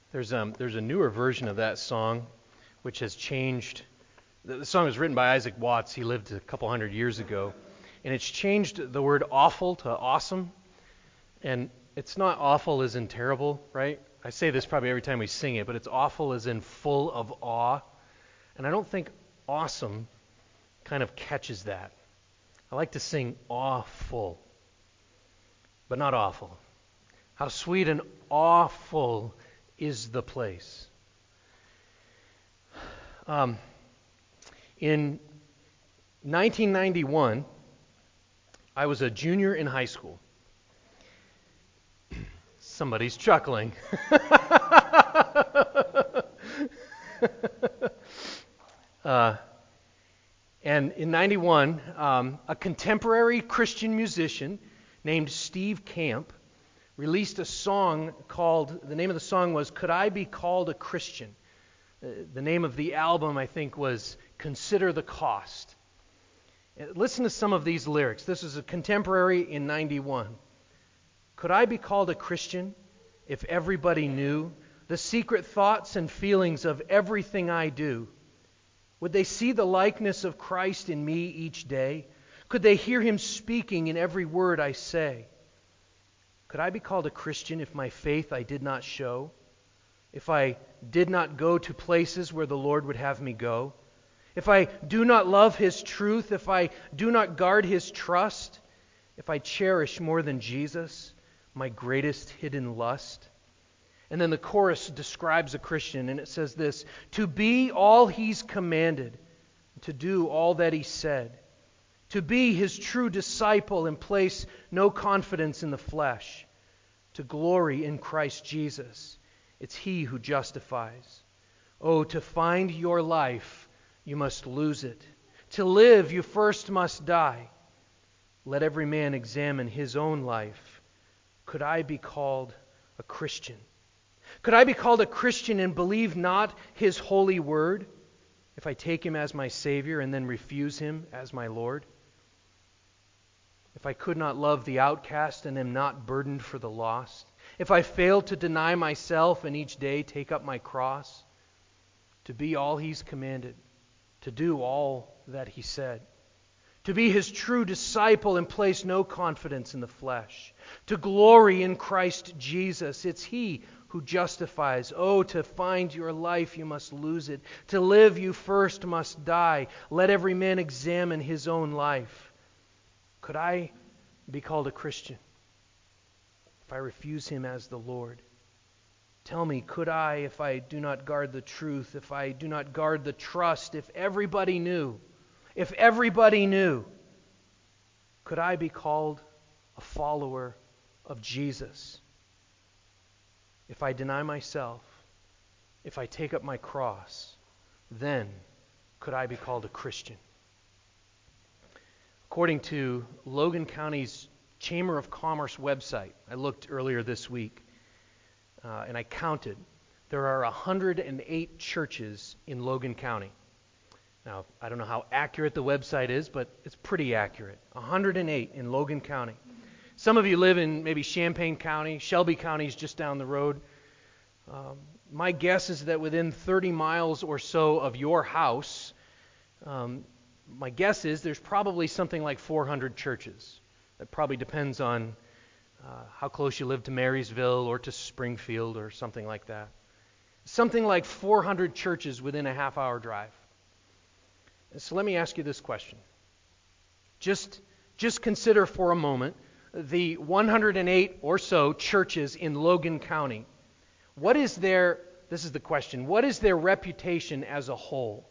There's a newer version of that song, which has changed. The song was written by Isaac Watts. He lived a couple hundred years ago, and it's changed the word awful to awesome. And it's not awful as in terrible, right? I say this probably every time we sing it, but it's awful as in full of awe. And I don't think awesome kind of catches that. I like to sing awful, but not awful. How sweet and awful is the place. In 1991, I was a junior in high school. Somebody's chuckling. And in 91, a contemporary Christian musician named Steve Camp released a song called, the name of the song was Could I Be Called a Christian? The name of the album, I think, was Consider the Cost. Listen to some of these lyrics. This is a contemporary in 91. Could I be called a Christian if everybody knew the secret thoughts and feelings of everything I do? Would they see the likeness of Christ in me each day? Could they hear Him speaking in every word I say? Could I be called a Christian if my faith I did not show? If I did not go to places where the Lord would have me go? If I do not love His truth? If I do not guard His trust? If I cherish more than Jesus my greatest hidden lust? And then the chorus describes a Christian, and it says this: to be all He's commanded, to do all that He said, to be His true disciple and place no confidence in the flesh, to glory in Christ Jesus. It's He who justifies. Oh, to find your life, you must lose it. To live, you first must die. Let every man examine his own life. Could I be called a Christian? Could I be called a Christian and believe not His holy word, if I take Him as my Savior and then refuse Him as my Lord? If I could not love the outcast and am not burdened for the lost? If I fail to deny myself and each day take up my cross? To be all He's commanded, to do all that He said, to be His true disciple and place no confidence in the flesh, to glory in Christ Jesus. It's He who justifies. Oh, to find your life, you must lose it. To live, you first must die. Let every man examine his own life. Could I be called a Christian if I refuse Him as the Lord? Tell me, could I, if I do not guard the truth, if I do not guard the trust, if everybody knew, could I be called a follower of Jesus? If I deny myself, if I take up my cross, then could I be called a Christian? According to Logan County's Chamber of Commerce website, I looked earlier this week, and I counted. There are 108 churches in Logan County. Now, I don't know how accurate the website is, but it's pretty accurate. 108 in Logan County. Some of you live in maybe Champaign County. Shelby County is just down the road. My guess is that within 30 miles or so of your house, my guess is there's probably something like 400 churches. That probably depends on how close you live to Marysville or to Springfield or something like that. Something like 400 churches within a half-hour drive. So let me ask you this question. Just consider for a moment the 108 or so churches in Logan County. This is the question, what is their reputation as a whole?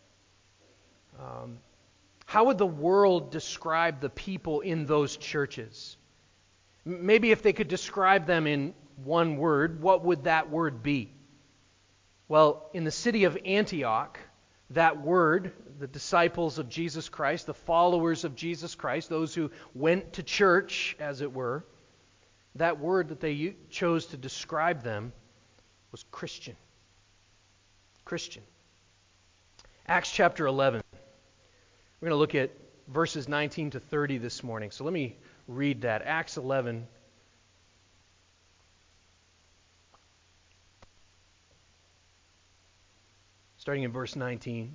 How would the world describe the people in those churches? Maybe if they could describe them in one word, what would that word be? Well, in the city of Antioch, that word, the disciples of Jesus Christ, the followers of Jesus Christ, those who went to church, as it were, that word that they chose to describe them was Christian. Christian. Acts chapter 11. We're going to look at verses 19 to 30 this morning. So let me read that. Acts 11. starting in verse 19.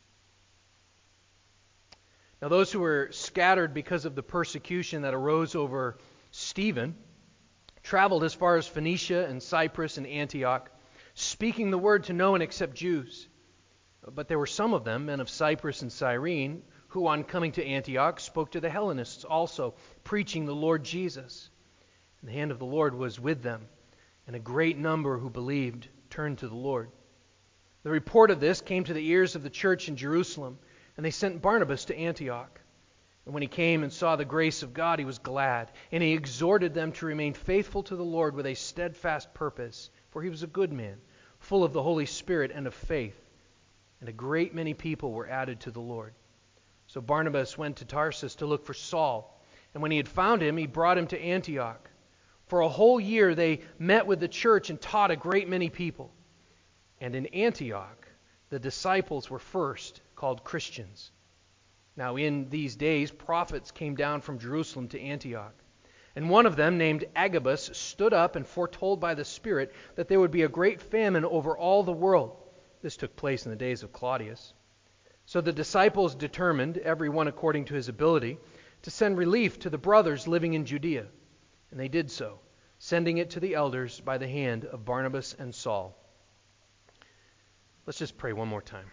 Now those who were scattered because of the persecution that arose over Stephen traveled as far as Phoenicia and Cyprus and Antioch, speaking the word to no one except Jews. But there were some of them, men of Cyprus and Cyrene, who on coming to Antioch spoke to the Hellenists also, preaching the Lord Jesus. And the hand of the Lord was with them, and a great number who believed turned to the Lord. The report of this came to the ears of the church in Jerusalem, and they sent Barnabas to Antioch. And when he came and saw the grace of God, he was glad, and he exhorted them to remain faithful to the Lord with a steadfast purpose, for he was a good man, full of the Holy Spirit and of faith. And a great many people were added to the Lord. So Barnabas went to Tarsus to look for Saul, and when he had found him, he brought him to Antioch. For a whole year they met with the church and taught a great many people. And in Antioch, the disciples were first called Christians. Now in these days prophets came down from Jerusalem to Antioch. And one of them, named Agabus, stood up and foretold by the Spirit that there would be a great famine over all the world. This took place in the days of Claudius. So the disciples determined, every one according to his ability, to send relief to the brothers living in Judea. And they did so, sending it to the elders by the hand of Barnabas and Saul. Let's just pray one more time.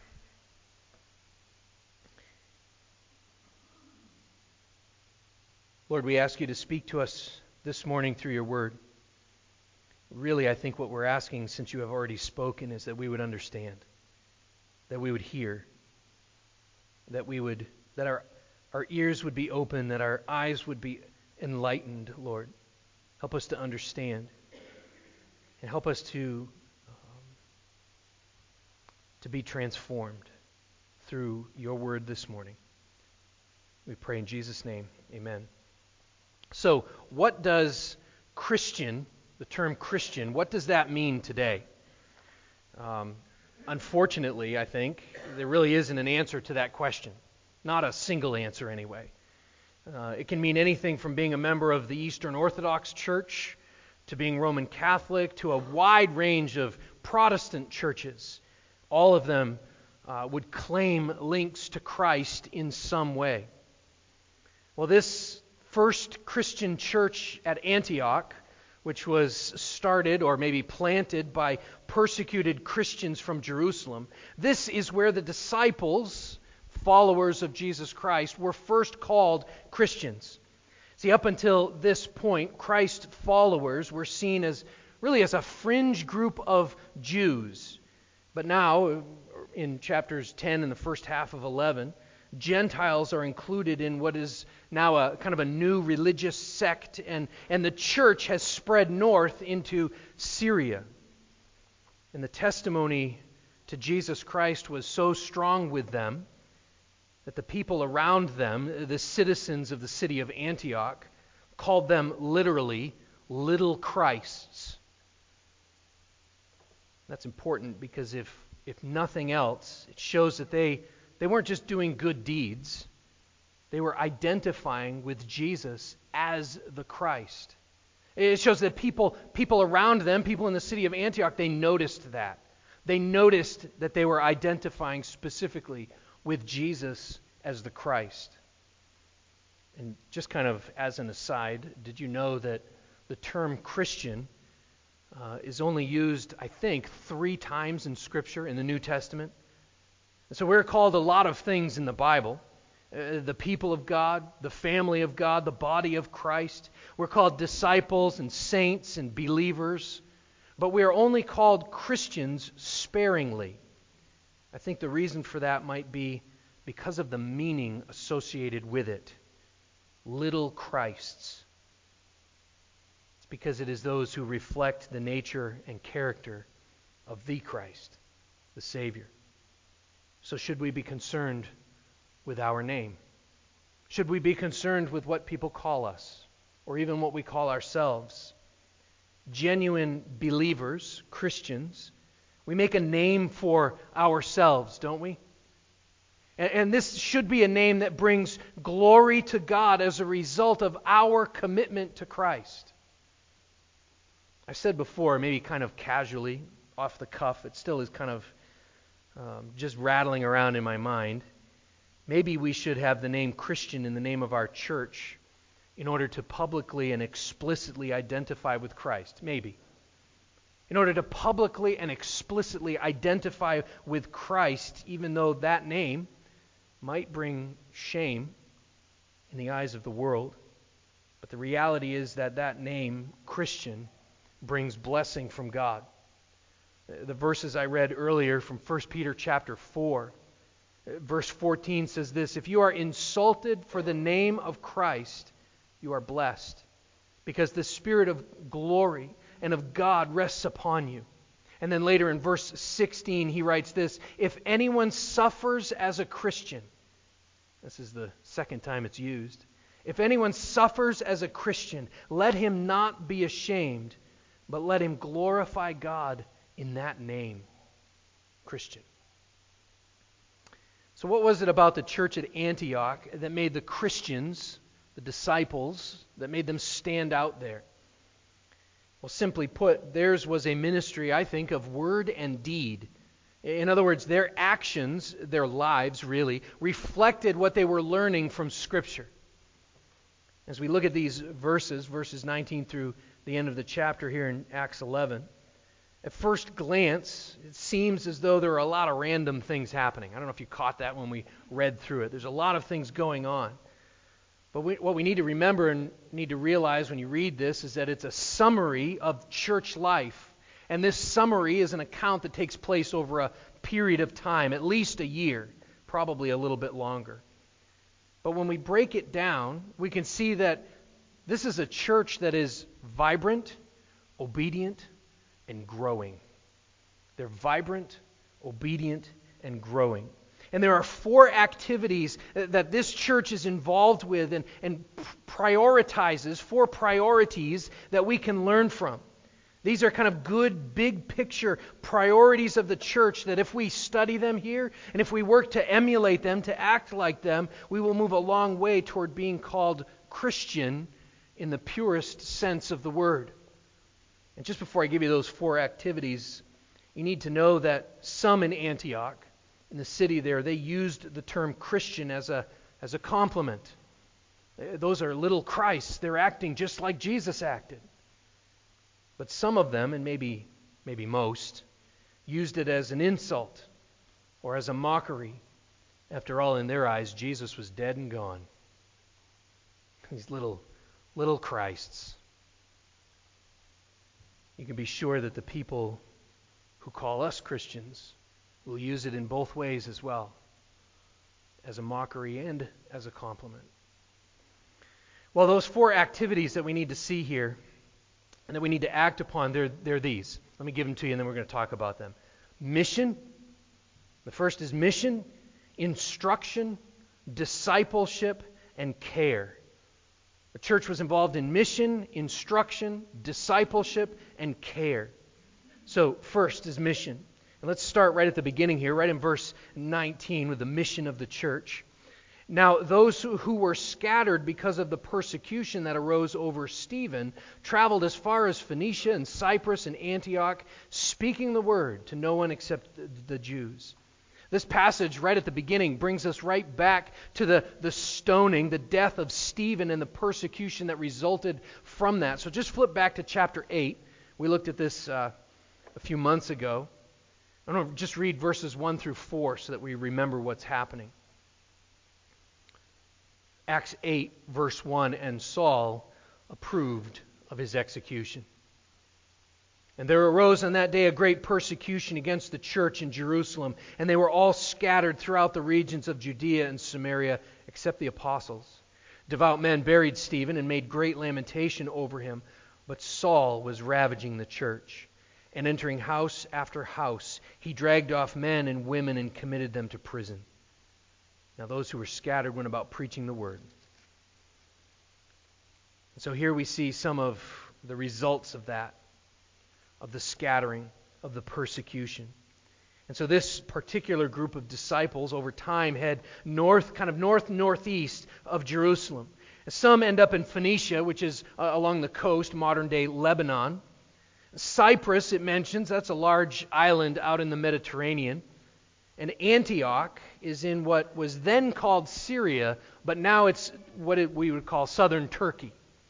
Lord, we ask you to speak to us this morning through your word. Really, I think what we're asking, since you have already spoken, is that we would understand, that we would hear, that our ears would be open, that our eyes would be enlightened, Lord. Help us to understand, and help us to be transformed through your word this morning. We pray in Jesus' name, amen. So, what does Christian, the term Christian, what does that mean today? Unfortunately, I think, there really isn't an answer to that question. Not a single answer, anyway. It can mean anything from being a member of the Eastern Orthodox Church to being Roman Catholic to a wide range of Protestant churches. All of them would claim links to Christ in some way. Well, this first Christian church at Antioch, which was started or maybe planted by persecuted Christians from Jerusalem, this is where the disciples, followers of Jesus Christ, were first called Christians. See, up until this point, Christ followers were seen as really as a fringe group of Jews. But now, in chapters 10 and the first half of 11, Gentiles are included in what is now a kind of a new religious sect, and the church has spread north into Syria. And the testimony to Jesus Christ was so strong with them that the people around them, the citizens of the city of Antioch, called them literally little Christs. That's important because if nothing else, it shows that they weren't just doing good deeds. They were identifying with Jesus as the Christ. It shows that people around them, people in the city of Antioch, they noticed that. They noticed that they were identifying specifically with Jesus as the Christ. And just kind of as an aside, did you know that the term Christian is only used, I think, 3 times in Scripture in the New Testament? And so we're called a lot of things in the Bible. The people of God, the family of God, the body of Christ. We're called disciples and saints and believers. But we are only called Christians sparingly. I think the reason for that might be because of the meaning associated with it. Little Christs. It's because it is those who reflect the nature and character of the Christ, the Savior. So should we be concerned with our name? Should we be concerned with what people call us, or even what we call ourselves? Genuine believers, Christians, we make a name for ourselves, don't we? And this should be a name that brings glory to God as a result of our commitment to Christ. I've said before, maybe kind of casually, off the cuff, it still is kind of just rattling around in my mind. Maybe we should have the name Christian in the name of our church in order to publicly and explicitly identify with Christ. Maybe. In order to publicly and explicitly identify with Christ, even though that name might bring shame in the eyes of the world. But the reality is that that name, Christian, brings blessing from God. The verses I read earlier from 1 Peter chapter 4, verse 14 says this: "If you are insulted for the name of Christ, you are blessed, because the Spirit of glory and of God rests upon you." And then later in verse 16 he writes this: "If anyone suffers as a Christian," this is the second time it's used, "if anyone suffers as a Christian, let him not be ashamed, but let him glorify God in that name." Christian. So what was it about the church at Antioch that made the Christians, the disciples, that made them stand out there? Well, simply put, theirs was a ministry, I think, of word and deed. In other words, their actions, their lives really, reflected what they were learning from Scripture. As we look at these verses 19 through the end of the chapter here in Acts 11, at first glance, it seems as though there are a lot of random things happening. I don't know if you caught that when we read through it. There's a lot of things going on. But what we need to remember and need to realize when you read this is that it's a summary of church life. And this summary is an account that takes place over a period of time, at least a year, probably a little bit longer. But when we break it down, we can see that this is a church that is vibrant, obedient, and growing. They're vibrant, obedient, and growing. And there are 4 activities that this church is involved with and prioritizes, 4 priorities that we can learn from. These are kind of good, big picture priorities of the church that if we study them here and if we work to emulate them, to act like them, we will move a long way toward being called Christian in the purest sense of the word. And just before I give you those 4 activities, you need to know that some in Antioch, in the city there, they used the term Christian as a compliment. Those are little Christs. They're acting just like Jesus acted. But some of them, and maybe most, used it as an insult or as a mockery. After all, in their eyes, Jesus was dead and gone. These little Christs. You can be sure that the people who call us Christians will use it in both ways as well, as a mockery and as a compliment. Well, those 4 activities that we need to see here and that we need to act upon, they're these. Let me give them to you and then we're going to talk about them. Mission. The first is mission, instruction, discipleship, and care. The church was involved in mission, instruction, discipleship, and care. So first is mission. And let's start right at the beginning here, right in verse 19 with the mission of the church. Now, those who were scattered because of the persecution that arose over Stephen traveled as far as Phoenicia and Cyprus and Antioch, speaking the word to no one except the Jews. This passage right at the beginning brings us right back to the stoning, the death of Stephen and the persecution that resulted from that. So just flip back to chapter 8. We looked at this a few months ago. I'm going to just read verses 1 through 4 so that we remember what's happening. Acts 8, verse 1, and Saul approved of his execution. And there arose on that day a great persecution against the church in Jerusalem, and they were all scattered throughout the regions of Judea and Samaria, except the apostles. Devout men buried Stephen and made great lamentation over him, but Saul was ravaging the church. And entering house after house, he dragged off men and women and committed them to prison. Now those who were scattered went about preaching the word. And so here we see some of the results of that, of the scattering, of the persecution. And so this particular group of disciples over time head north, kind of northeast of Jerusalem. And some end up in Phoenicia, which is along the coast, modern-day Lebanon. Cyprus, it mentions, that's a large island out in the Mediterranean. And Antioch is in what was then called Syria, but now it's what we would call southern Turkey.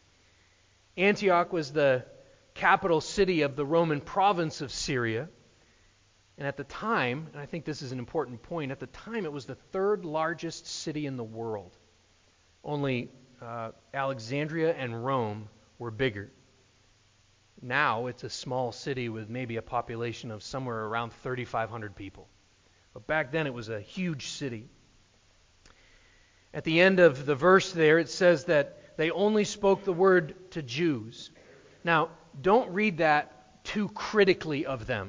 Antioch was the capital city of the Roman province of Syria. And at the time, and I think this is an important point, at the time it was the third largest city in the world. Only Alexandria and Rome were bigger. Now it's a small city with maybe a population of somewhere around 3,500 people. But back then it was a huge city. At the end of the verse there, it says that they only spoke the word to Jews. Now, don't read that too critically of them.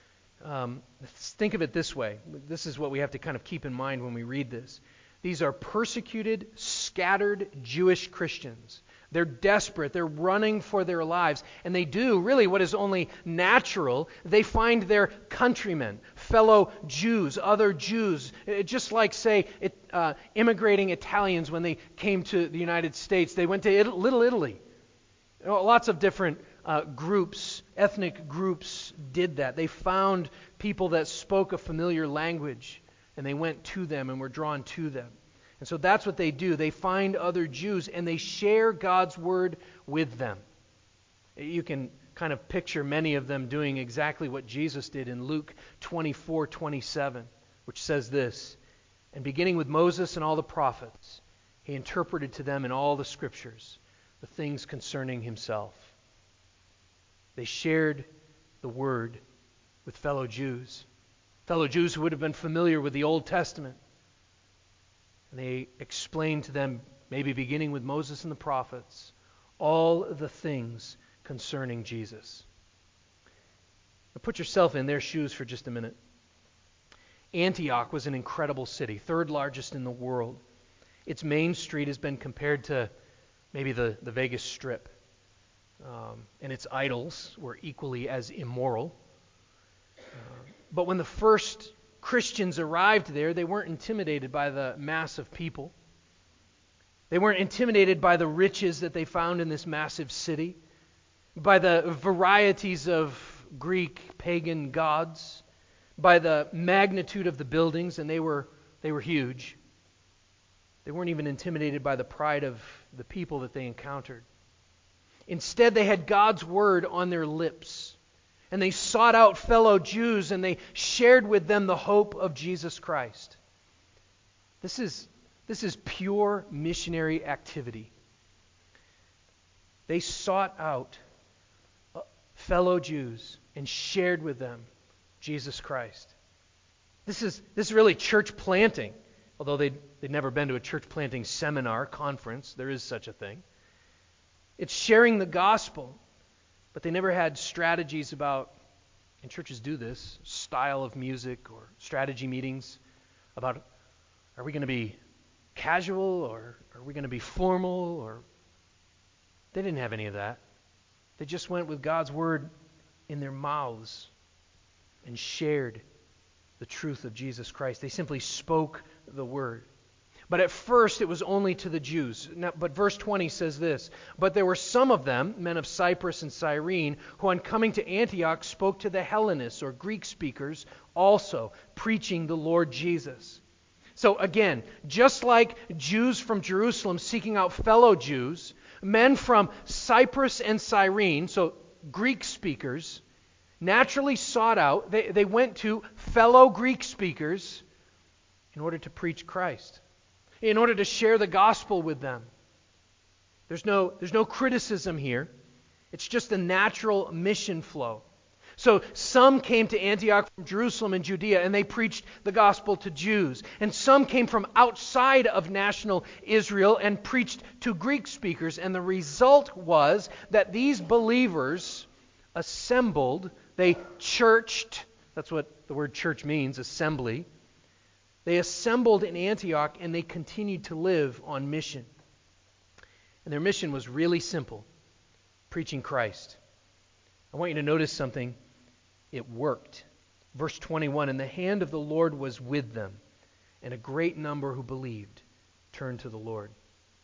Think of it this way. This is what we have to kind of keep in mind when we read this. These are persecuted, scattered Jewish Christians. They're desperate. They're running for their lives. And they do really what is only natural. They find their countrymen, fellow Jews, other Jews. Just like, say, immigrating Italians when they came to the United States. They went to Little Italy. Lots of different groups, ethnic groups did that. They found people that spoke a familiar language, and they went to them and were drawn to them. And so that's what they do. They find other Jews, and they share God's word with them. You can kind of picture many of them doing exactly what Jesus did in Luke 24:27, which says this, "And beginning with Moses and all the prophets, he interpreted to them in all the scriptures the things concerning himself." They shared the word with fellow Jews who would have been familiar with the Old Testament. And they explained to them, maybe beginning with Moses and the prophets, all the things concerning Jesus. Now put yourself in their shoes for just a minute. Antioch was an incredible city, third largest in the world. Its main street has been compared to maybe the Vegas Strip. And its idols were equally as immoral. But when the first Christians arrived there, they weren't intimidated by the mass of people. They weren't intimidated by the riches that they found in this massive city, by the varieties of Greek pagan gods, by the magnitude of the buildings, and they were huge. They weren't even intimidated by the pride of the people that they encountered. Instead, they had God's word on their lips. And they sought out fellow Jews and they shared with them the hope of Jesus Christ. This is pure missionary activity. They sought out fellow Jews and shared with them Jesus Christ. This is really church planting. Although they'd never been to a church planting seminar, conference, there is such a thing. It's sharing the gospel. But they never had strategies about, and churches do this, style of music or strategy meetings about, are we going to be casual or are we going to be formal? Or they didn't have any of that. They just went with God's word in their mouths and shared the truth of Jesus Christ. They simply spoke the word. But at first it was only to the Jews. Now, but verse 20 says this, "But there were some of them, men of Cyprus and Cyrene, who on coming to Antioch spoke to the Hellenists or Greek speakers also, preaching the Lord Jesus." So again, just like Jews from Jerusalem seeking out fellow Jews, men from Cyprus and Cyrene, so Greek speakers, naturally sought out, they went to fellow Greek speakers in order to preach Christ, in order to share the gospel with them. There's no criticism here. It's just a natural mission flow. So some came to Antioch from Jerusalem and Judea, and they preached the gospel to Jews. And some came from outside of national Israel and preached to Greek speakers. And the result was that these believers assembled, they churched, that's what the word church means, assembly. They assembled in Antioch and they continued to live on mission. And their mission was really simple, preaching Christ. I want you to notice something. It worked. Verse 21, "And the hand of the Lord was with them, and a great number who believed turned to the Lord."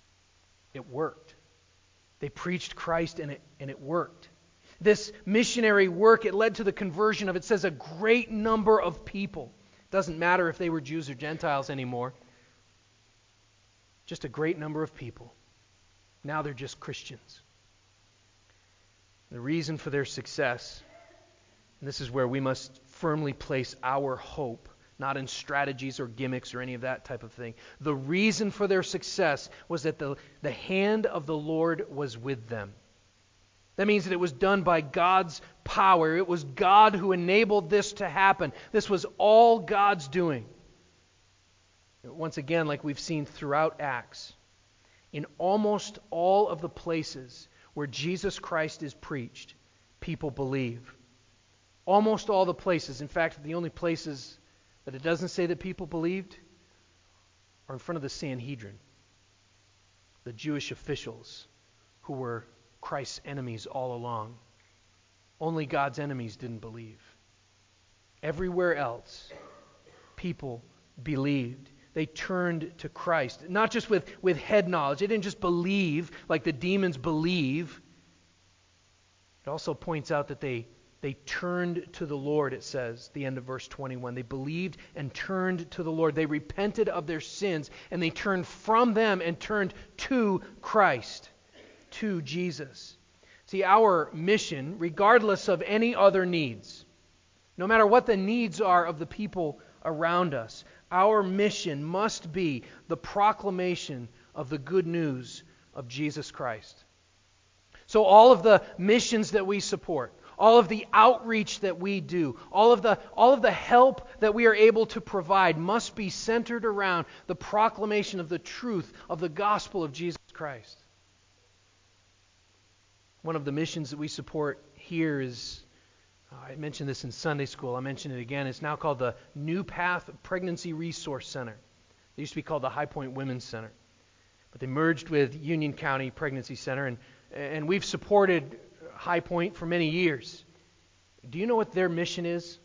It worked. They preached Christ and it worked. This missionary work, it led to the conversion of, it says, a great number of people. Doesn't matter if they were Jews or Gentiles anymore. Just a great number of people. Now they're just Christians. The reason for their success, and this is where we must firmly place our hope, not in strategies or gimmicks or any of that type of thing. The reason for their success was that the hand of the Lord was with them. That means that it was done by God's power. It was God who enabled this to happen. This was all God's doing. Once again, like we've seen throughout Acts, in almost all of the places where Jesus Christ is preached, people believe. Almost all the places. In fact, the only places that it doesn't say that people believed are in front of the Sanhedrin, the Jewish officials who were Christ's enemies all along. Only God's enemies didn't believe. Everywhere else, people believed. They turned to Christ. Not just with head knowledge. They didn't just believe like the demons believe. It also points out that they turned to the Lord, it says, the end of verse 21. They believed and turned to the Lord. They repented of their sins, and they turned from them and turned to Christ, to Jesus. See, our mission, regardless of any other needs, no matter what the needs are of the people around us, our mission must be the proclamation of the good news of Jesus Christ. So all of the missions that we support, all of the outreach that we do, all of the help that we are able to provide must be centered around the proclamation of the truth of the gospel of Jesus Christ. One of the missions that we support here is, I mentioned this in Sunday school, I'll mention it again, it's now called the New Path Pregnancy Resource Center. It used to be called the High Point Women's Center. But they merged with Union County Pregnancy Center, and we've supported High Point for many years. Do you know what their mission is?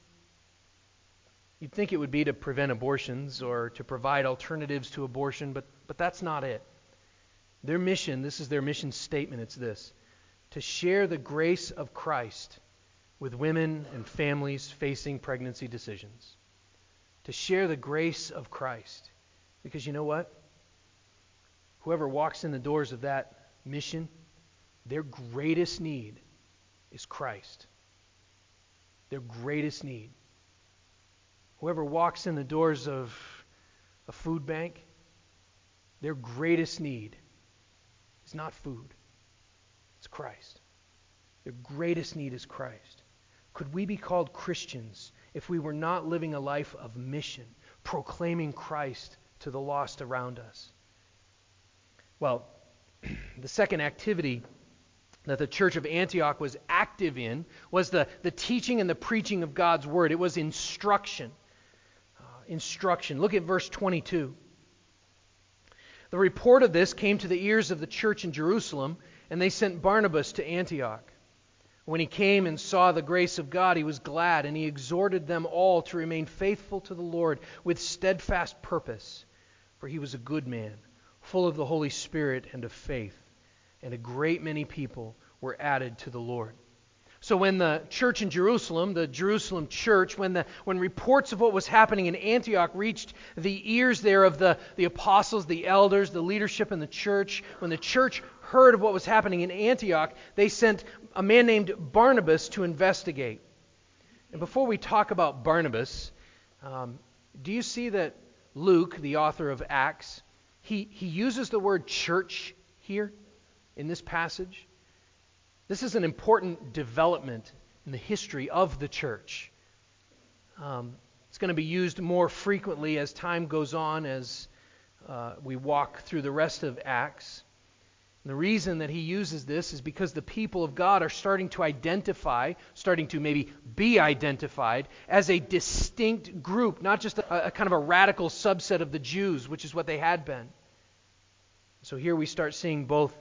You'd think it would be to prevent abortions or to provide alternatives to abortion, but that's not it. Their mission, this is their mission statement, it's this: to share the grace of Christ with women and families facing pregnancy decisions. To share the grace of Christ. Because you know what? Whoever walks in the doors of that mission, their greatest need is Christ. Their greatest need. Whoever walks in the doors of a food bank, their greatest need is not food. It's Christ. Their greatest need is Christ. Could we be called Christians if we were not living a life of mission, proclaiming Christ to the lost around us? Well, the second activity that the church of Antioch was active in was the teaching and the preaching of God's word. It was instruction. Instruction. Look at verse 22. The report of this came to the ears of the church in Jerusalem, and they sent Barnabas to Antioch. When he came and saw the grace of God, he was glad, and he exhorted them all to remain faithful to the Lord with steadfast purpose. For he was a good man, full of the Holy Spirit and of faith, and a great many people were added to the Lord. So when the church in Jerusalem, the Jerusalem church, when reports of what was happening in Antioch reached the ears there of the apostles, the elders, the leadership in the church, when the church heard of what was happening in Antioch, they sent a man named Barnabas to investigate. And before we talk about Barnabas, do you see that Luke, the author of Acts, he uses the word church here in this passage? This is an important development in the history of the church. It's going to be used more frequently as time goes on, as we walk through the rest of Acts. And the reason that he uses this is because the people of God are starting to maybe be identified as a distinct group, not just a kind of a radical subset of the Jews, which is what they had been. So here we start seeing both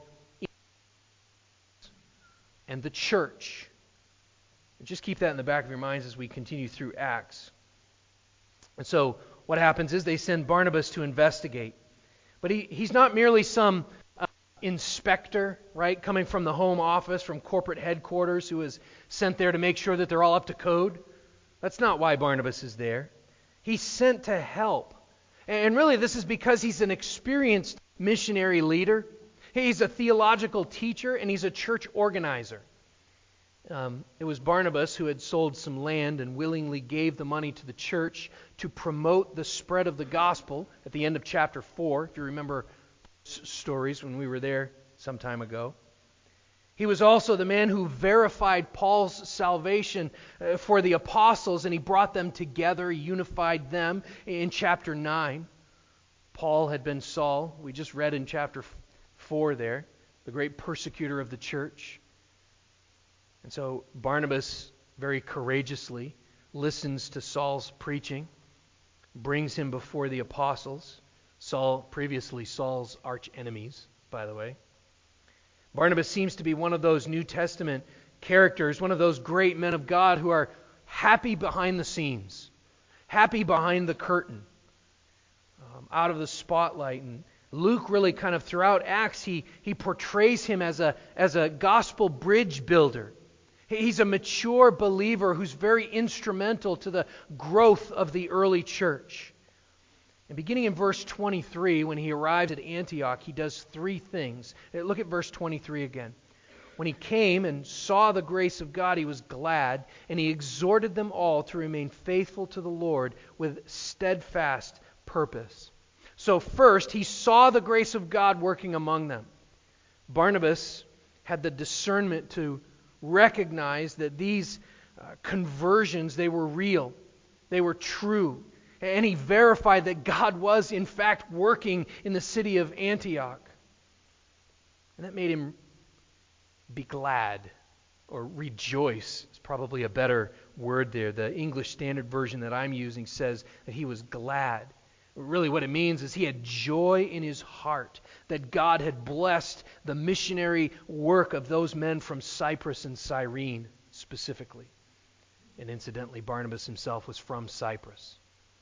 and the church. Just keep that in the back of your minds as we continue through Acts. And so what happens is they send Barnabas to investigate. But he's not merely some inspector, right, coming from the home office, from corporate headquarters, who is sent there to make sure that they're all up to code. That's not why Barnabas is there. He's sent to help. And really, this is because he's an experienced missionary leader. He's a theological teacher, and he's a church organizer. It was Barnabas who had sold some land and willingly gave the money to the church to promote the spread of the gospel at the end of chapter 4, if you remember stories when we were there some time ago. He was also the man who verified Paul's salvation for the apostles, and he brought them together, unified them in chapter 9. Paul had been Saul. We just read in chapter 4 there, the great persecutor of the church. And so Barnabas very courageously listens to Saul's preaching, brings him before the apostles. Previously Saul's arch enemies, by the way. Barnabas seems to be one of those New Testament characters, one of those great men of God who are happy behind the scenes, happy behind the curtain, out of the spotlight. And Luke really kind of throughout Acts, he portrays him as a gospel bridge builder. He's a mature believer who's very instrumental to the growth of the early church. And beginning in verse 23, when he arrived at Antioch, he does three things. Look at verse 23 again. When he came and saw the grace of God, he was glad, and he exhorted them all to remain faithful to the Lord with steadfast purpose. So first, he saw the grace of God working among them. Barnabas had the discernment to recognize that these conversions, they were real, they were true. And he verified that God was, in fact, working in the city of Antioch. And that made him be glad, or rejoice is probably a better word there. The English Standard Version that I'm using says that he was glad. Really what it means is he had joy in his heart that God had blessed the missionary work of those men from Cyprus and Cyrene specifically. And incidentally, Barnabas himself was from Cyprus.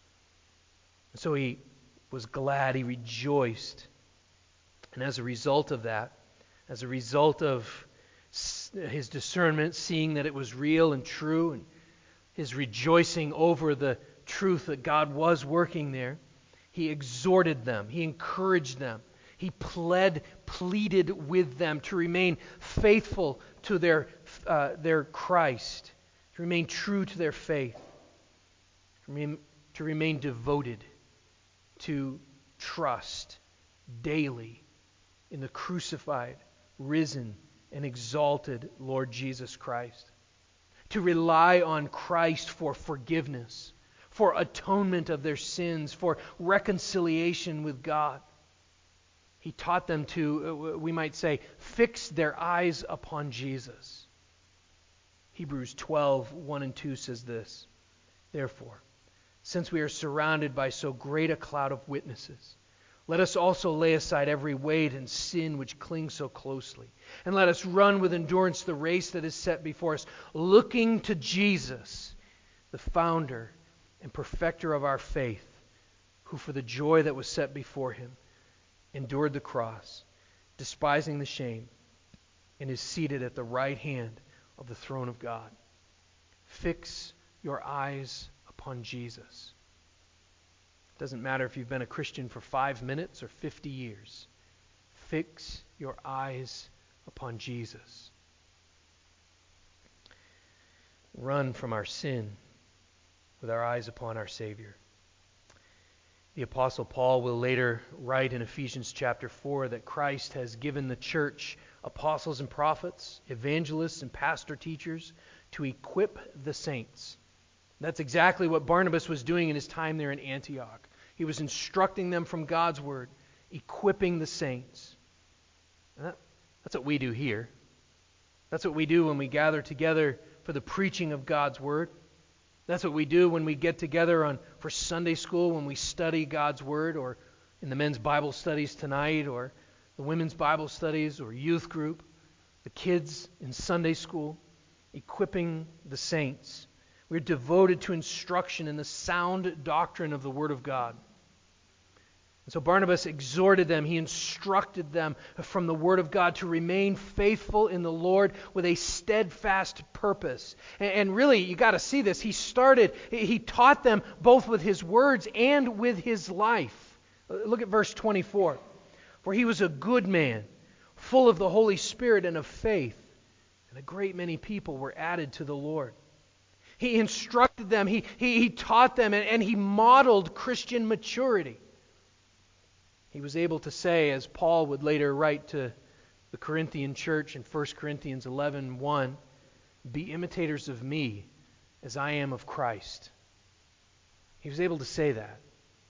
So he was glad, he rejoiced. And as a result of that, as a result of his discernment, seeing that it was real and true, and his rejoicing over the truth that God was working there, he exhorted them, he encouraged them, he pleaded with them to remain faithful to their Christ, to remain true to their faith, to remain devoted, to trust daily in the crucified, risen, and exalted Lord Jesus Christ. To rely on Christ for forgiveness, for atonement of their sins, for reconciliation with God. He taught them to, we might say, fix their eyes upon Jesus. Hebrews 12:1 and 2 says this, "Therefore, since we are surrounded by so great a cloud of witnesses, let us also lay aside every weight and sin which clings so closely, and let us run with endurance the race that is set before us, looking to Jesus, the founder and perfecter of our faith, who for the joy that was set before him endured the cross, despising the shame, and is seated at the right hand of the throne of God." Fix your eyes upon Jesus. It doesn't matter if you've been a Christian for 5 minutes or 50 years. Fix your eyes upon Jesus. Run from our sin with our eyes upon our Savior. The Apostle Paul will later write in Ephesians chapter 4 that Christ has given the church apostles and prophets, evangelists and pastor teachers to equip the saints. That's exactly what Barnabas was doing in his time there in Antioch. He was instructing them from God's Word, equipping the saints. And that's what we do here. That's what we do when we gather together for the preaching of God's Word. That's what we do when we get together for Sunday school, when we study God's Word, or in the men's Bible studies tonight, or the women's Bible studies, or youth group, the kids in Sunday school, equipping the saints. We're devoted to instruction in the sound doctrine of the Word of God. And so Barnabas exhorted them, he instructed them from the Word of God to remain faithful in the Lord with a steadfast purpose. And really, you got to see this. He taught them both with his words and with his life. Look at verse 24. For he was a good man, full of the Holy Spirit and of faith, and a great many people were added to the Lord. He instructed them, he taught them, and he modeled Christian maturity. He was able to say, as Paul would later write to the Corinthian church in 1 Corinthians 11:1, be imitators of me as I am of Christ. He was able to say that.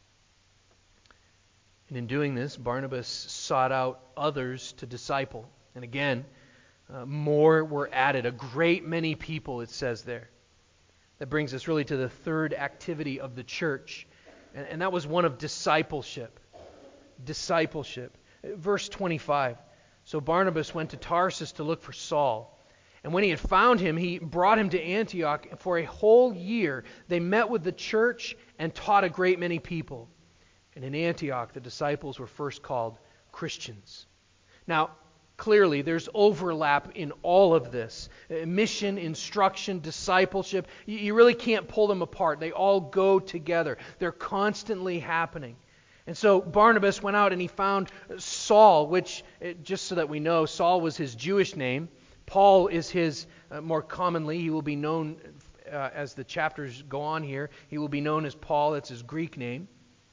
And in doing this, Barnabas sought out others to disciple. And again, more were added. A great many people, it says there. That brings us really to the third activity of the church. And that was one of discipleship. Discipleship. Verse 25. So Barnabas went to Tarsus to look for Saul. And when he had found him, he brought him to Antioch. And for a whole year, they met with the church and taught a great many people. And in Antioch, the disciples were first called Christians. Now, clearly, there's overlap in all of this. Mission, instruction, discipleship. You really can't pull them apart. They all go together. They're constantly happening. And so Barnabas went out and he found Saul, which, just so that we know, Saul was his Jewish name. Paul is his, more commonly, he will be known, as the chapters go on here, he will be known as Paul. That's his Greek name.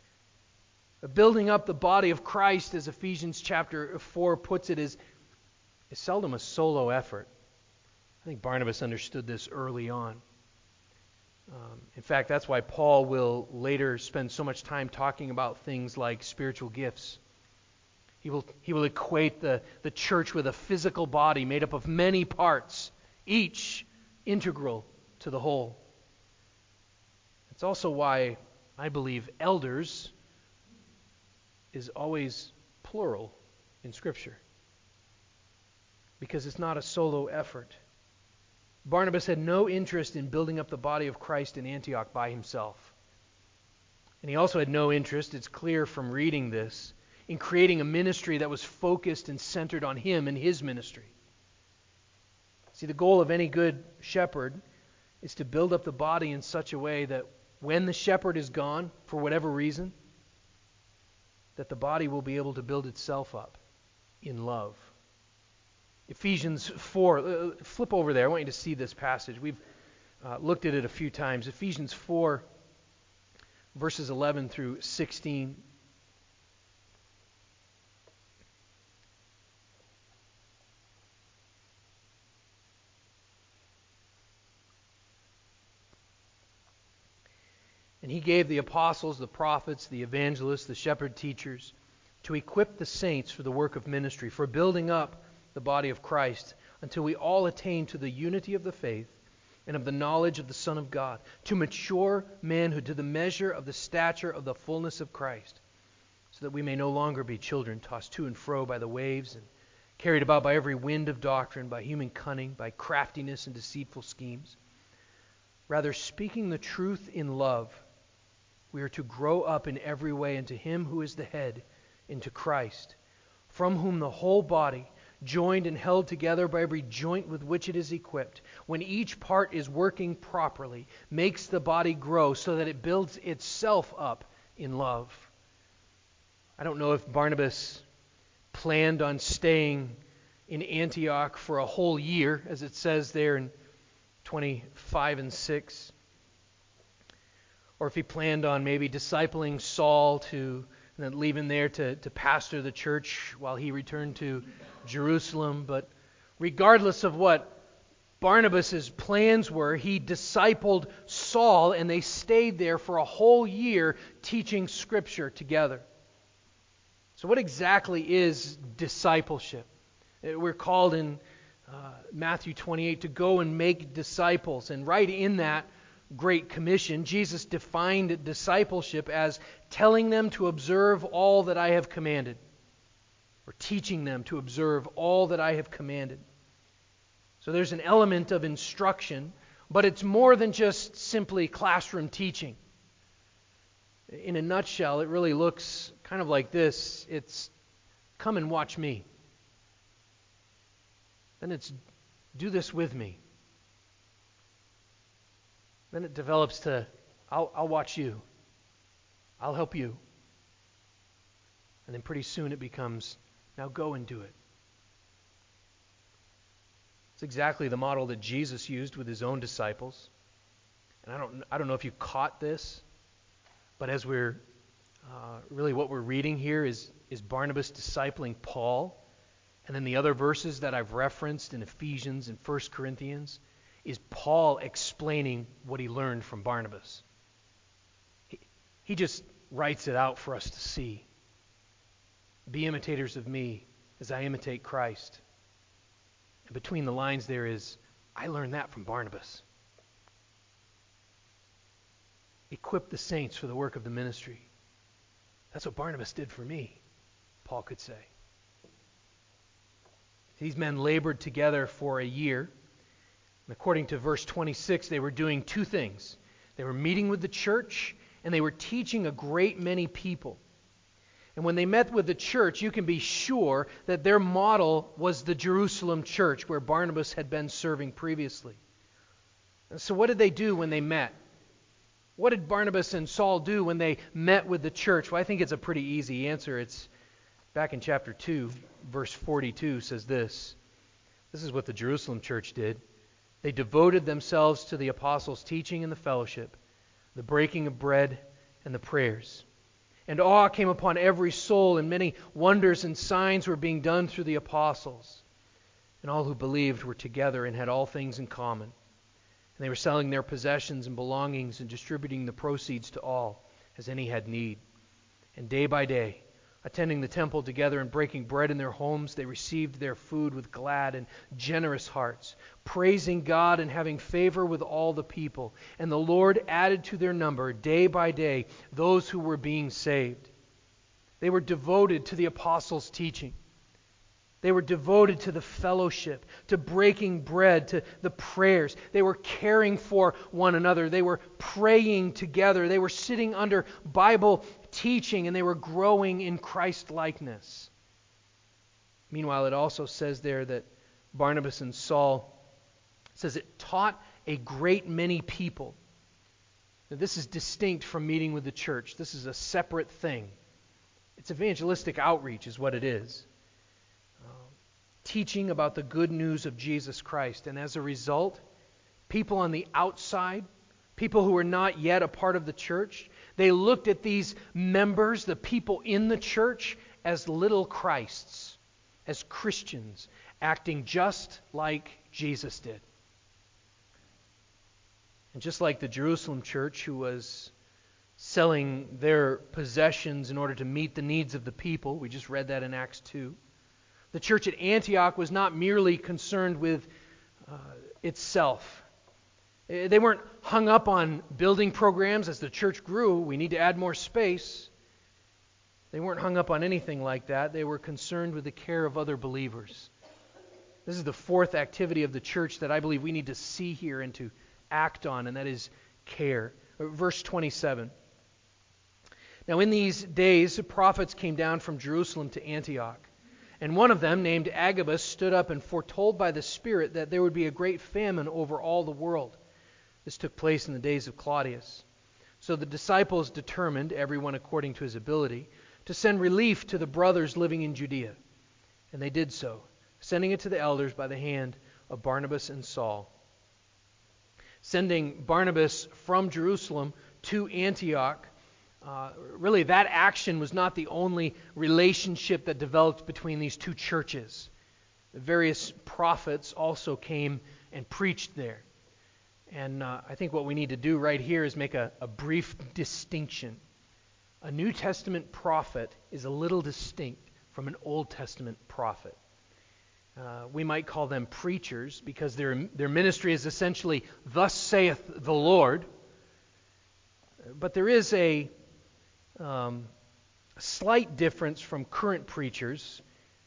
Building up the body of Christ, as Ephesians chapter 4 puts it, is seldom a solo effort. I think Barnabas understood this early on. In fact, that's why Paul will later spend so much time talking about things like spiritual gifts. He will equate the church with a physical body made up of many parts, each integral to the whole. It's also why I believe elders is always plural in Scripture, because it's not a solo effort. Barnabas had no interest in building up the body of Christ in Antioch by himself. And he also had no interest, it's clear from reading this, in creating a ministry that was focused and centered on him and his ministry. See, the goal of any good shepherd is to build up the body in such a way that when the shepherd is gone, for whatever reason, that the body will be able to build itself up in love. Ephesians 4, flip over there. I want you to see this passage. We've looked at it a few times. Ephesians 4, verses 11 through 16. And he gave the apostles, the prophets, the evangelists, the shepherd teachers, to equip the saints for the work of ministry, for building up the body of Christ, until we all attain to the unity of the faith and of the knowledge of the Son of God, to mature manhood, to the measure of the stature of the fullness of Christ, so that we may no longer be children tossed to and fro by the waves and carried about by every wind of doctrine, by human cunning, by craftiness and deceitful schemes. Rather, speaking the truth in love, we are to grow up in every way into Him who is the head, into Christ, from whom the whole body, joined and held together by every joint with which it is equipped, when each part is working properly, makes the body grow so that it builds itself up in love. I don't know if Barnabas planned on staying in Antioch for a whole year, as it says there in 25 and 6. Or if he planned on maybe discipling Saul and then leaving there to pastor the church while he returned to Jerusalem. But regardless of what Barnabas' plans were, he discipled Saul, and they stayed there for a whole year teaching Scripture together. So what exactly is discipleship? We're called in Matthew 28 to go and make disciples. And right in that Great Commission, Jesus defined discipleship as telling them to observe all that I have commanded, or teaching them to observe all that I have commanded. So there's an element of instruction, but it's more than just simply classroom teaching. In a nutshell, it really looks kind of like this. It's come and watch me. Then it's do this with me. Then it develops to I'll watch you. I'll help you. And then pretty soon it becomes now go and do it. It's exactly the model that Jesus used with his own disciples. And I don't know if you caught this, but as we're really what we're reading here is Barnabas discipling Paul. And then the other verses that I've referenced in Ephesians and 1 Corinthians is Paul explaining what he learned from Barnabas. He just writes it out for us to see. Be imitators of me as I imitate Christ. And between the lines there is, I learned that from Barnabas. Equip the saints for the work of the ministry. That's what Barnabas did for me, Paul could say. These men labored together for a year. And according to verse 26, they were doing two things. They were meeting with the church, and they were teaching a great many people. And when they met with the church, you can be sure that their model was the Jerusalem church where Barnabas had been serving previously. And so what did they do when they met? What did Barnabas and Saul do when they met with the church? Well, I think it's a pretty easy answer. It's back in chapter 2, verse 42 says this. This is what the Jerusalem church did. They devoted themselves to the apostles' teaching and the fellowship, the breaking of bread and the prayers. And awe came upon every soul, and many wonders and signs were being done through the apostles. And all who believed were together and had all things in common. And they were selling their possessions and belongings and distributing the proceeds to all, as any had need. And day by day, attending the temple together and breaking bread in their homes, they received their food with glad and generous hearts, praising God and having favor with all the people. And the Lord added to their number day by day those who were being saved. They were devoted to the apostles' teaching. They were devoted to the fellowship, to breaking bread, to the prayers. They were caring for one another. They were praying together. They were sitting under Bible teaching, and they were growing in Christ-likeness. Meanwhile, it also says there that Barnabas and Saul, it says it taught a great many people. Now, this is distinct from meeting with the church. This is a separate thing. It's evangelistic outreach is what it is. Teaching about the good news of Jesus Christ. And as a result, people on the outside, people who were not yet a part of the church, they looked at these members, the people in the church, as little Christs, as Christians, acting just like Jesus did. And just like the Jerusalem church, who was selling their possessions in order to meet the needs of the people, we just read that in Acts 2, the church at Antioch was not merely concerned with itself. They weren't hung up on building programs as the church grew. We need to add more space. They weren't hung up on anything like that. They were concerned with the care of other believers. This is the fourth activity of the church that I believe we need to see here and to act on, and that is care. Verse 27. Now in these days, prophets came down from Jerusalem to Antioch. And one of them, named Agabus, stood up and foretold by the Spirit that there would be a great famine over all the world. This took place in the days of Claudius. So the disciples determined, everyone according to his ability, to send relief to the brothers living in Judea. And they did so, sending it to the elders by the hand of Barnabas and Saul. Sending Barnabas from Jerusalem to Antioch, really that action was not the only relationship that developed between these two churches. The various prophets also came and preached there. And I think what we need to do right here is make a brief distinction. A New Testament prophet is a little distinct from an Old Testament prophet. We might call them preachers because their ministry is essentially, "Thus saith the Lord." But there is a slight difference from current preachers.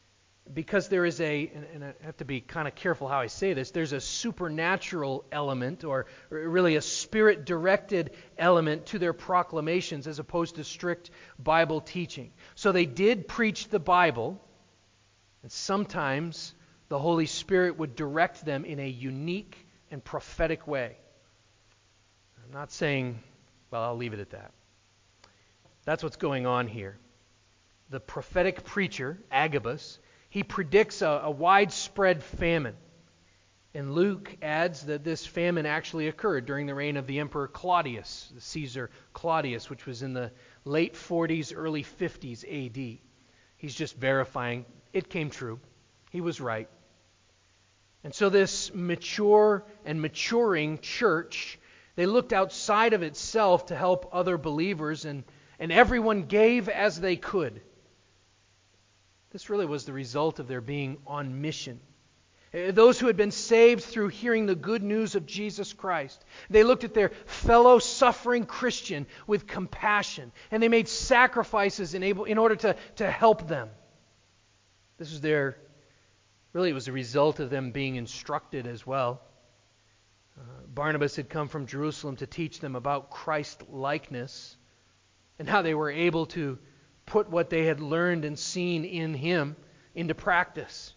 because there is and I have to be kind of careful how I say this, there's a supernatural element, or really a spirit-directed element to their proclamations as opposed to strict Bible teaching. So they did preach the Bible, and sometimes the Holy Spirit would direct them in a unique and prophetic way. I'm not saying, well, I'll leave it at that. That's what's going on here. The prophetic preacher, Agabus, he predicts a widespread famine. And Luke adds that this famine actually occurred during the reign of the Emperor Claudius, the Caesar Claudius, which was in the late 40s, early 50s AD. He's just verifying it came true. He was right. And so this mature and maturing church, they looked outside of itself to help other believers, and everyone gave as they could. This really was the result of their being on mission. Those who had been saved through hearing the good news of Jesus Christ, they looked at their fellow suffering Christian with compassion, and they made sacrifices in order to help them. This was it was a result of them being instructed as well. Barnabas had come from Jerusalem to teach them about Christ-likeness and how they were able to put what they had learned and seen in him into practice.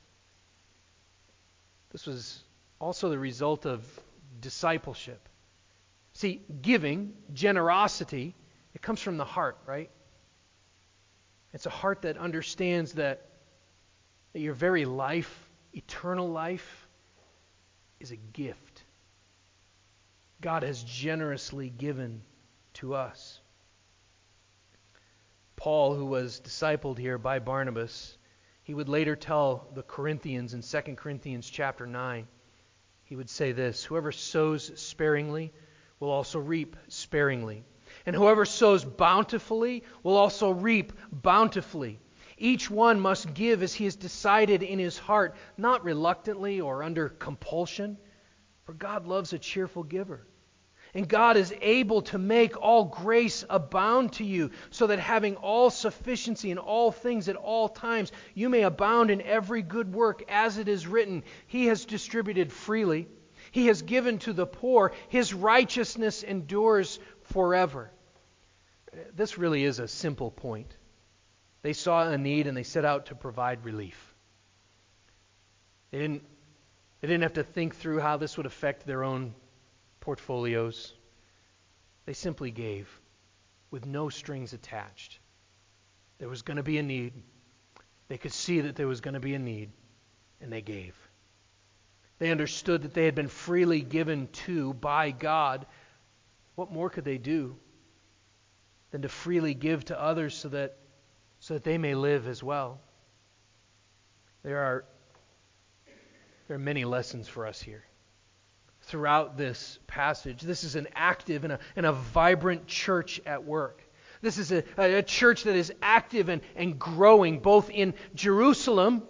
This was also the result of discipleship. See, giving, generosity, it comes from the heart, right? It's a heart that understands that your very life, eternal life, is a gift. God has generously given to us. Paul, who was discipled here by Barnabas, he would later tell the Corinthians in 2 Corinthians chapter 9, he would say this: whoever sows sparingly will also reap sparingly. And whoever sows bountifully will also reap bountifully. Each one must give as he has decided in his heart, not reluctantly or under compulsion, for God loves a cheerful giver. And God is able to make all grace abound to you, so that having all sufficiency in all things at all times, you may abound in every good work, as it is written, He has distributed freely. He has given to the poor. His righteousness endures forever. This really is a simple point. They saw a need and they set out to provide relief. They didn't have to think through how this would affect their own portfolios. They simply gave with no strings attached. There was going to be a need. They could see that there was going to be a need, and they gave. They understood that they had been freely given to by God. What more could they do than to freely give to others so that they may live as well? There are many lessons for us here. Throughout this passage, this is an active and a vibrant church at work. This is a church that is active and growing, both in Jerusalem,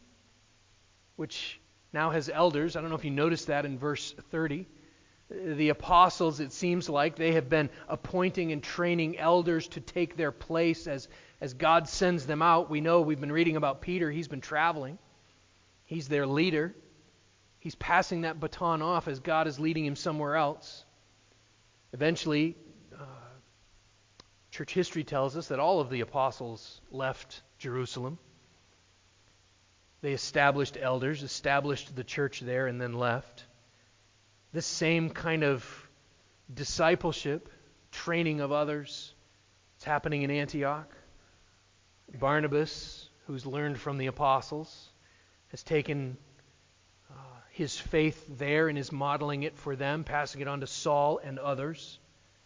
which now has elders. I don't know if you noticed that in verse 30. The apostles, it seems like, they have been appointing and training elders to take their place as God sends them out. We know, we've been reading about Peter. He's been traveling. He's their leader. He's passing that baton off as God is leading him somewhere else. Eventually, church history tells us that all of the apostles left Jerusalem. They established elders, established the church there, and then left. This same kind of discipleship, training of others, it's happening in Antioch. Barnabas, who's learned from the apostles, has taken his faith there and is modeling it for them, passing it on to Saul and others.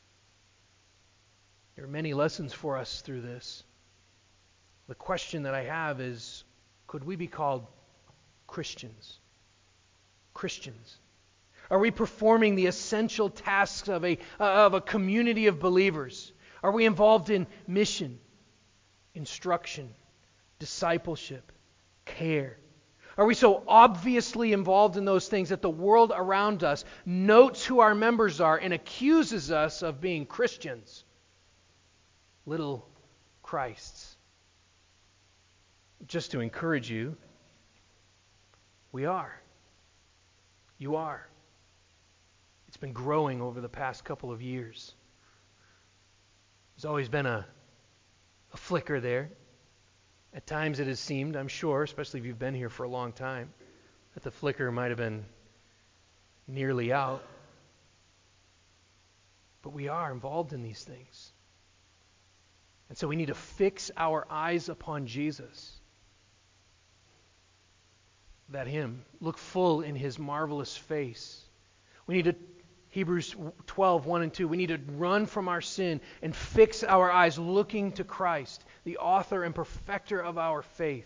There are many lessons for us through this. The question that I have is, could we be called Christians? Christians. Are we performing the essential tasks of a community of believers? Are we involved in mission, instruction, discipleship, care? Are we so obviously involved in those things that the world around us notes who our members are and accuses us of being Christians? Little Christs. Just to encourage you, We are. You are. It's been growing over the past couple of years. There's always been a flicker there. At times it has seemed, I'm sure, especially if you've been here for a long time, that the flicker might have been nearly out. But we are involved in these things. And so we need to fix our eyes upon Jesus. That him. Look full in his marvelous face. We need to, Hebrews 12, 1 and 2, we need to run from our sin and fix our eyes looking to Christ, the author and perfecter of our faith,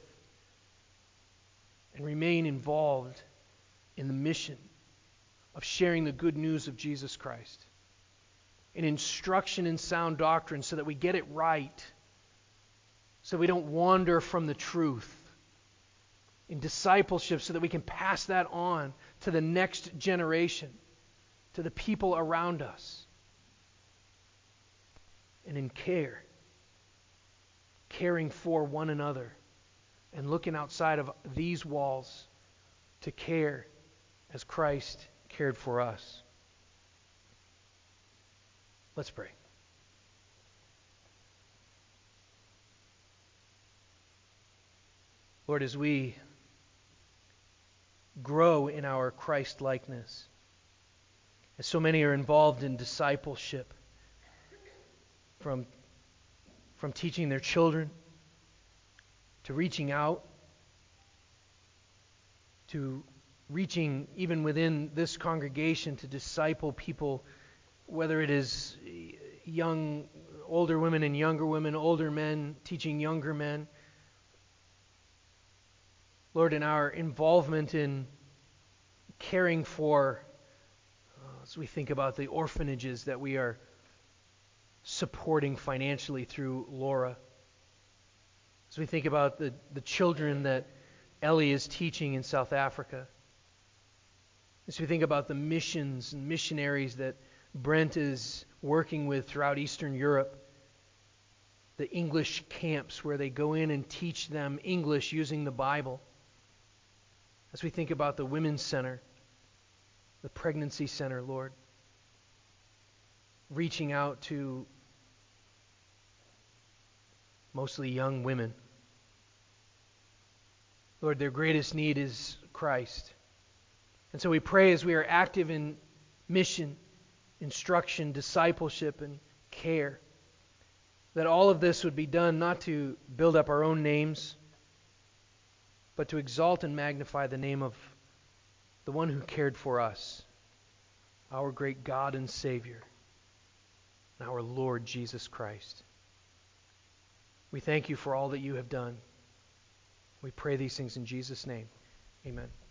and remain involved in the mission of sharing the good news of Jesus Christ, in instruction in sound doctrine so that we get it right, so we don't wander from the truth, in discipleship so that we can pass that on to the next generation, to the people around us, and in care, caring for one another, and looking outside of these walls to care as Christ cared for us. Let's pray. Lord, as we grow in our Christ-likeness, as so many are involved in discipleship, from teaching their children, to reaching out, to reaching even within this congregation to disciple people, whether it is older women and younger women, older men teaching younger men. Lord, in our involvement in caring for, as we think about the orphanages that we are supporting financially through Laura, as we think about the children that Ellie is teaching in South Africa, as we think about the missions and missionaries that Brent is working with throughout Eastern Europe, the English camps where they go in and teach them English using the Bible, as we think about the Women's Center, the Pregnancy Center, Lord, reaching out to mostly young women. Lord, their greatest need is Christ. And so we pray as we are active in mission, instruction, discipleship, and care, that all of this would be done not to build up our own names, but to exalt and magnify the name of the one who cared for us, our great God and Savior, and our Lord Jesus Christ. We thank you for all that you have done. We pray these things in Jesus' name. Amen.